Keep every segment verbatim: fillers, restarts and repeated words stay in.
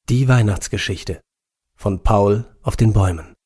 Die Weihnachtsgeschichte von Paul auf den Bäumen.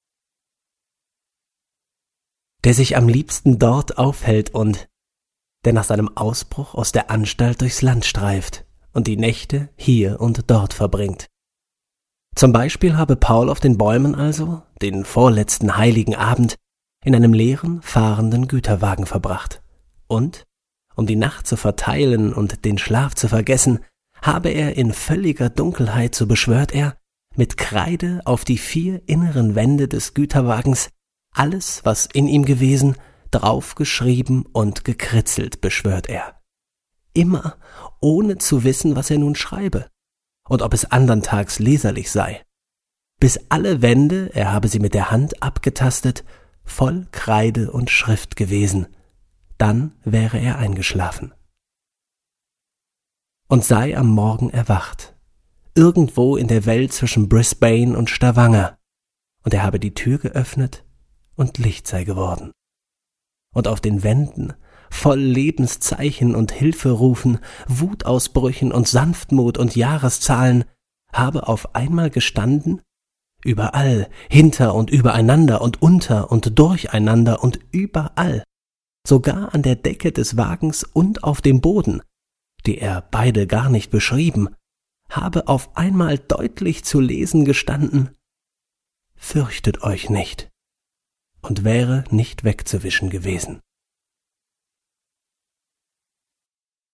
Der sich am liebsten dort aufhält und der nach seinem Ausbruch aus der Anstalt durchs Land streift und die Nächte hier und dort verbringt. Zum Beispiel habe Paul auf den Bäumen also den vorletzten heiligen Abend in einem leeren, fahrenden Güterwagen verbracht. Und, um die Nacht zu verteilen und den Schlaf zu vergessen, habe er in völliger Dunkelheit, so beschwört er, mit Kreide auf die vier inneren Wände des Güterwagens alles, was in ihm gewesen, draufgeschrieben und gekritzelt, beschwört er. Immer ohne zu wissen, was er nun schreibe und ob es andern Tags leserlich sei. Bis alle Wände, er habe sie mit der Hand abgetastet, voll Kreide und Schrift gewesen. Dann wäre er eingeschlafen. Und sei am Morgen erwacht, irgendwo in der Welt zwischen Brisbane und Stavanger, und er habe die Tür geöffnet und Licht sei geworden. Und auf den Wänden, voll Lebenszeichen und Hilferufen, Wutausbrüchen und Sanftmut und Jahreszahlen, habe auf einmal gestanden, überall, hinter und übereinander und unter und durcheinander und überall, sogar an der Decke des Wagens und auf dem Boden, die er beide gar nicht beschrieben, habe auf einmal deutlich zu lesen gestanden: Fürchtet euch nicht, und wäre nicht wegzuwischen gewesen.